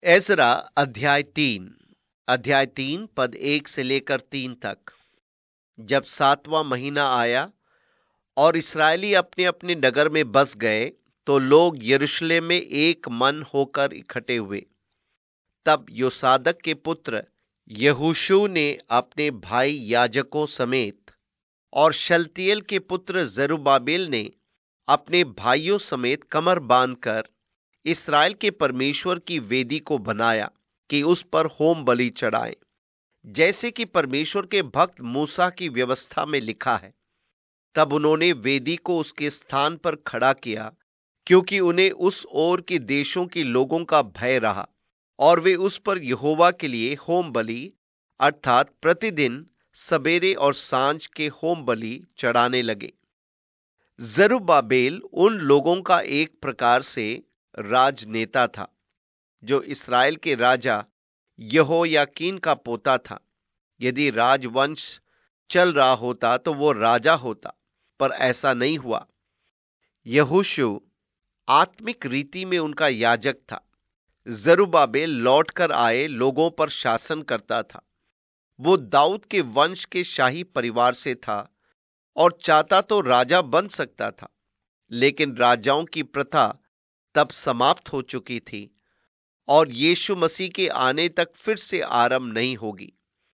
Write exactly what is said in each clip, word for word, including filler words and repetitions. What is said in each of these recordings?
Ezra अध्याय तीन अध्याय तीन पद एक से लेकर तीन तक। जब सातवां महीना आया और इस्राएली अपने अपने नगर में बस गए, तो लोग यरूशलेम में एक मन होकर इकट्ठे हुए। तब योसादक के पुत्र यहोशू ने अपने भाई याजकों समेत और शलतियेल के पुत्र जरुब्बाबेल ने अपने भाइयों समेत कमर बांधकर इस्राएल के परमेश्वर की वेदी को बनाया कि उस पर होम बलि चढ़ाएं, जैसे कि परमेश्वर के भक्त मूसा की व्यवस्था में लिखा है। तब उन्होंने वेदी को उसके स्थान पर खड़ा किया, क्योंकि उन्हें उस ओर के देशों के लोगों का भय रहा, और वे उस पर यहोवा के लिए होम बलि अर्थात प्रतिदिन सवेरे और सांझ के होम बलि चढ़ाने लगे। जरुब्बाबेल उन लोगों का एक प्रकार से राजनेता था, जो इस्राएल के राजा यहोयाकीन का पोता था। यदि राजवंश चल रहा होता तो वो राजा होता, पर ऐसा नहीं हुआ। यहोशू आत्मिक रीति में उनका याजक था। जरुब्बाबेल लौटकर आए लोगों पर शासन करता था। वो दाऊद के वंश के शाही परिवार से था और चाहता तो राजा बन सकता था, लेकिन राजाओं की प्रथा तब समाप्त हो चुकी थी और यीशु मसीह के आने तक फिर से आरंभ नहीं होगी।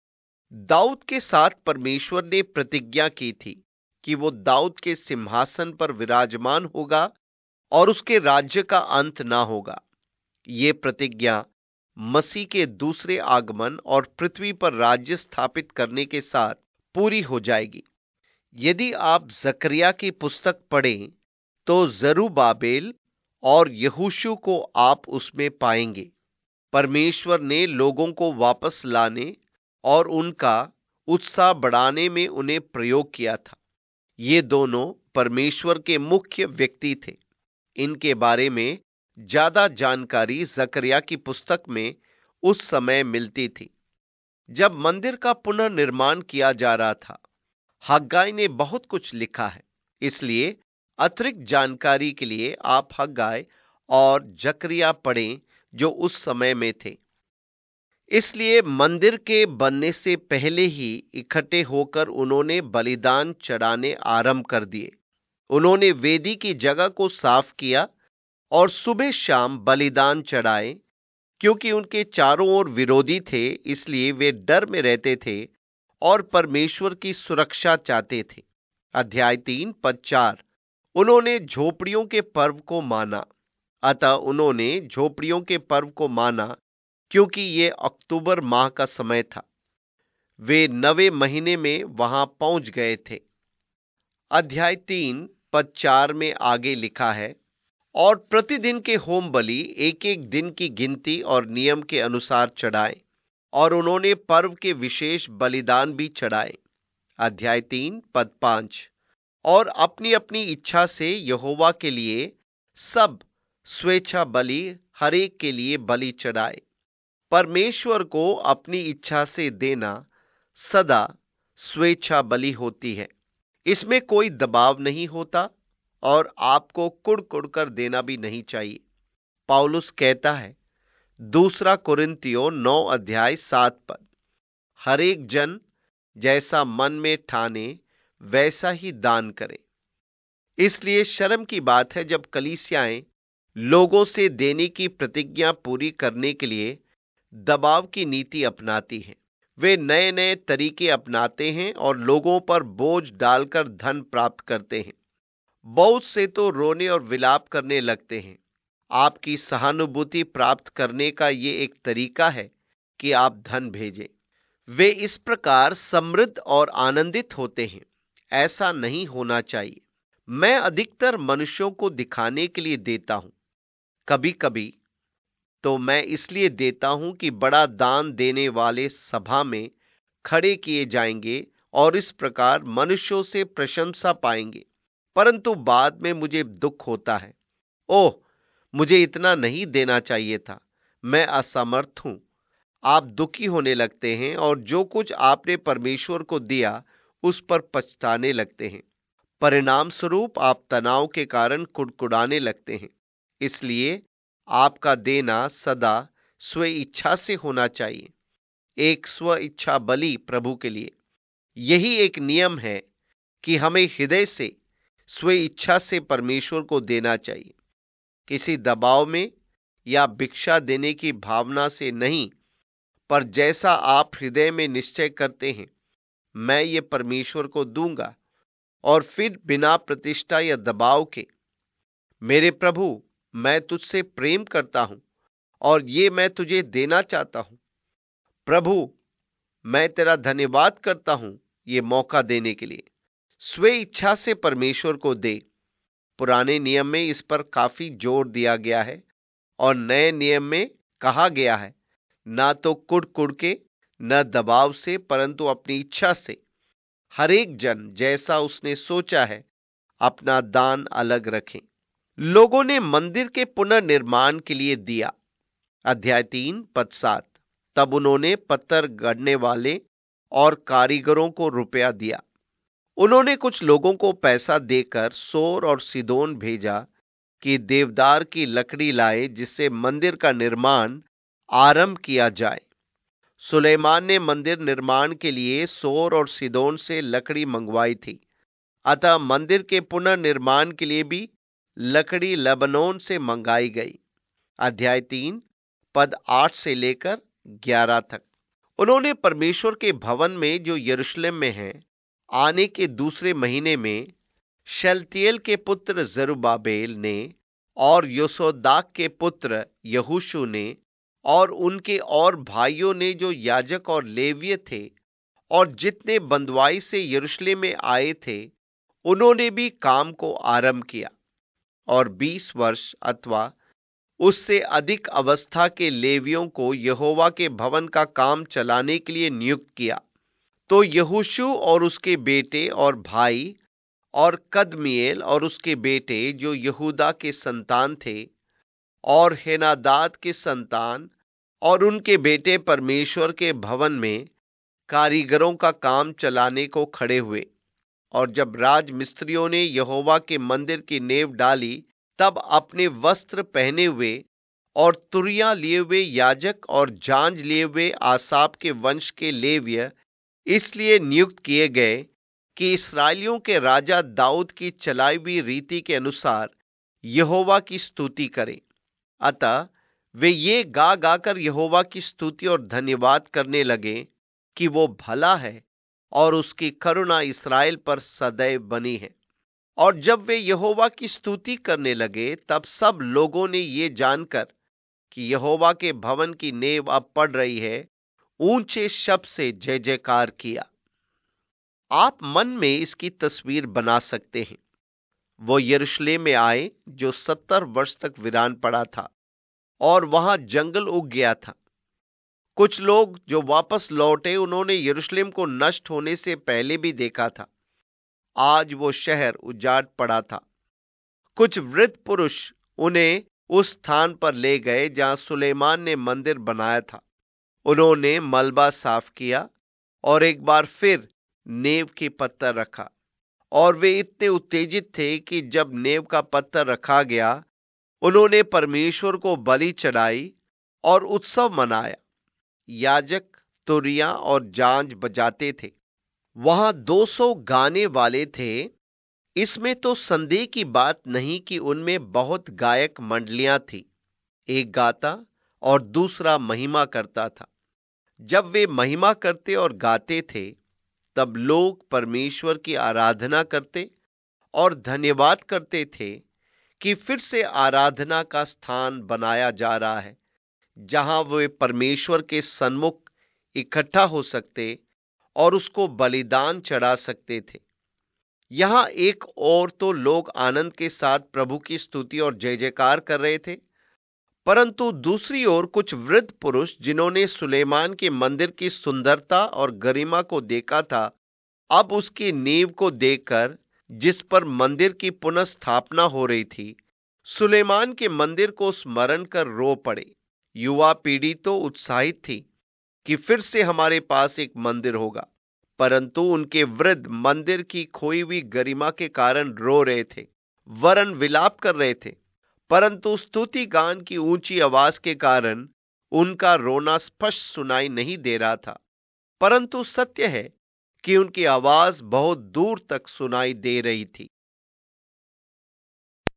दाऊद के साथ परमेश्वर ने प्रतिज्ञा की थी कि वो दाऊद के सिंहासन पर विराजमान होगा और उसके राज्य का अंत ना होगा। ये प्रतिज्ञा मसीह के दूसरे आगमन और पृथ्वी पर राज्य स्थापित करने के साथ पूरी हो जाएगी। यदि आप जकरिया की पुस्तक पढ़ें तो जरुब्बाबेल और यहोशू को आप उसमें पाएंगे। परमेश्वर ने लोगों को वापस लाने और उनका उत्साह बढ़ाने में उन्हें प्रयोग किया था। ये दोनों परमेश्वर के मुख्य व्यक्ति थे। इनके बारे में ज्यादा जानकारी जकरिया की पुस्तक में उस समय मिलती थी, जब मंदिर का पुनर्निर्माण किया जा रहा था। हग्गाई ने बहुत कुछ लिखा है, इसलिए अतिरिक्त जानकारी के लिए आप हग्गाई और जकरिया पढ़ें जो उस समय में थे। इसलिए मंदिर के बनने से पहले ही इकट्ठे होकर उन्होंने बलिदान चढ़ाने आरंभ कर दिए। उन्होंने वेदी की जगह को साफ किया और सुबह शाम बलिदान चढ़ाए। क्योंकि उनके चारों ओर विरोधी थे, इसलिए वे डर में रहते थे और परमेश्वर की सुरक्षा चाहते थे। अध्याय तीन पद चार। उन्होंने झोपड़ियों के पर्व को माना। अतः उन्होंने झोपड़ियों के पर्व को माना क्योंकि ये अक्टूबर माह का समय था। वे नवे महीने में वहां पहुंच गए थे। अध्याय तीन पद चार में आगे लिखा है, और प्रतिदिन के होम बलि एक एक दिन की गिनती और नियम के अनुसार चढ़ाए, और उन्होंने पर्व के विशेष बलिदान भी चढ़ाए। अध्याय तीन पद पांच। और अपनी अपनी इच्छा से यहोवा के लिए सब स्वेच्छा बलि हरेक के लिए बलि चढ़ाए। परमेश्वर को अपनी इच्छा से देना सदा स्वेच्छा बलि होती है। इसमें कोई दबाव नहीं होता और आपको कुड़ कुड़ कर देना भी नहीं चाहिए। पौलुस कहता है, दूसरा कुरिन्थियों नौ अध्याय सात पद, हर एक जन जैसा मन में ठाने वैसा ही दान करे। इसलिए शर्म की बात है जब कलीसियाएं लोगों से देने की प्रतिज्ञा पूरी करने के लिए दबाव की नीति अपनाती हैं। वे नए नए तरीके अपनाते हैं और लोगों पर बोझ डालकर धन प्राप्त करते हैं। बहुत से तो रोने और विलाप करने लगते हैं। आपकी सहानुभूति प्राप्त करने का ये एक तरीका है कि आप धन भेजें। वे इस प्रकार समृद्ध और आनंदित होते हैं। ऐसा नहीं होना चाहिए। मैं अधिकतर मनुष्यों को दिखाने के लिए देता हूं। कभी कभी तो मैं इसलिए देता हूं कि बड़ा दान देने वाले सभा में खड़े किए जाएंगे और इस प्रकार मनुष्यों से प्रशंसा पाएंगे। परंतु बाद में मुझे दुख होता है, ओह, मुझे इतना नहीं देना चाहिए था, मैं असमर्थ हूं। आप दुखी होने लगते हैं और जो कुछ आपने परमेश्वर को दिया उस पर पछताने लगते हैं। परिणाम स्वरूप आप तनाव के कारण कुड़कुड़ाने लगते हैं। इसलिए आपका देना सदा स्व इच्छा से होना चाहिए, एक स्व इच्छा बलि प्रभु के लिए। यही एक नियम है कि हमें हृदय से स्व इच्छा से परमेश्वर को देना चाहिए, किसी दबाव में या भिक्षा देने की भावना से नहीं, पर जैसा आप हृदय में निश्चय करते हैं, मैं ये परमेश्वर को दूंगा, और फिर बिना प्रतिष्ठा या दबाव के, मेरे प्रभु, मैं तुझसे प्रेम करता हूं और ये मैं तुझे देना चाहता हूं। प्रभु, मैं तेरा धन्यवाद करता हूं ये मौका देने के लिए। स्व इच्छा से परमेश्वर को दे। पुराने नियम में इस पर काफी जोर दिया गया है और नए नियम में कहा गया है, ना तो कुड़ कुड़ के, न दबाव से, परंतु अपनी इच्छा से हर एक जन जैसा उसने सोचा है अपना दान अलग रखें। लोगों ने मंदिर के पुनर्निर्माण के लिए दिया। अध्याय तीन पद सात। तब उन्होंने पत्थर गढ़ने वाले और कारीगरों को रुपया दिया। उन्होंने कुछ लोगों को पैसा देकर सोर और सीदोन भेजा कि देवदार की लकड़ी लाए, जिससे मंदिर का निर्माण आरंभ किया जाए। सुलेमान ने मंदिर निर्माण के लिए सोर और सीदोन से लकड़ी मंगवाई थी, अतः मंदिर के पुनर्निर्माण के लिए भी लकड़ी लेबनोन से मंगाई गई। अध्याय तीन पद आठ से लेकर ग्यारह तक। उन्होंने परमेश्वर के भवन में जो यरूशलेम में है आने के दूसरे महीने में शलतियेल के पुत्र जरुब्बाबेल ने और योसोदाक के पुत्र यहोशू ने और उनके और भाइयों ने, जो याजक और लेवीय थे और जितने बंधुआई से यरूशलेम में आए थे, उन्होंने भी काम को आरंभ किया। और बीस वर्ष अथवा उससे अधिक अवस्था के लेवियों को यहोवा के भवन का काम चलाने के लिए नियुक्त किया। तो यहोशू और उसके बेटे और भाई और कदमिएल और उसके बेटे, जो यहूदा के संतान थे, और हेनादाद के संतान और उनके बेटे परमेश्वर के भवन में कारीगरों का काम चलाने को खड़े हुए। और जब राज मिस्त्रियों ने यहोवा के मंदिर की नींव डाली, तब अपने वस्त्र पहने हुए और तुरियां लिए हुए याजक और झांझ लिए हुए आसाप के वंश के लेवीय इसलिए नियुक्त किए गए कि इस्राएलियों के राजा दाऊद की चलाई हुई रीति के अनुसार यहोवा की स्तुति करें। अतः वे ये गा गाकर यहोवा की स्तुति और धन्यवाद करने लगे कि वो भला है और उसकी करुणा इस्राएल पर सदैव बनी है। और जब वे यहोवा की स्तुति करने लगे, तब सब लोगों ने ये जानकर कि यहोवा के भवन की नींव अब पड़ रही है, ऊंचे शब्द से जय जयकार किया। आप मन में इसकी तस्वीर बना सकते हैं। वो यरूशलेम में आए जो सत्तर वर्ष तक वीरान पड़ा था और वहां जंगल उग गया था। कुछ लोग जो वापस लौटे, उन्होंने यरूशलेम को नष्ट होने से पहले भी देखा था। आज वो शहर उजाड़ पड़ा था। कुछ वृद्ध पुरुष उन्हें उस स्थान पर ले गए जहां सुलेमान ने मंदिर बनाया था। उन्होंने मलबा साफ किया और एक बार फिर नींव की पत्थर रखा, और वे इतने उत्तेजित थे कि जब नींव का पत्थर रखा गया, उन्होंने परमेश्वर को बलि चढ़ाई और उत्सव मनाया। याजक तुरियां और झांझ बजाते थे। वहां दो सौ गाने वाले थे। इसमें तो संदेह की बात नहीं कि उनमें बहुत गायक मंडलियां थी। एक गाता और दूसरा महिमा करता था। जब वे महिमा करते और गाते थे, तब लोग परमेश्वर की आराधना करते और धन्यवाद करते थे कि फिर से आराधना का स्थान बनाया जा रहा है, जहां वे परमेश्वर के सन्मुख इकट्ठा हो सकते और उसको बलिदान चढ़ा सकते थे। यहां एक और तो लोग आनंद के साथ प्रभु की स्तुति और जय जयकार कर रहे थे, परंतु दूसरी ओर कुछ वृद्ध पुरुष, जिन्होंने सुलेमान के मंदिर की सुंदरता और गरिमा को देखा था, अब उसकी नींव को देखकर, जिस पर मंदिर की पुनः स्थापना हो रही थी, सुलेमान के मंदिर को स्मरण कर रो पड़े। युवा पीढ़ी तो उत्साहित थी कि फिर से हमारे पास एक मंदिर होगा, परंतु उनके वृद्ध मंदिर की खोई हुई गरिमा के कारण रो रहे थे, वरन विलाप कर रहे थे। परंतु स्तुति गान की ऊंची आवाज के कारण उनका रोना स्पष्ट सुनाई नहीं दे रहा था, परंतु सत्य है कि उनकी आवाज बहुत दूर तक सुनाई दे रही थी।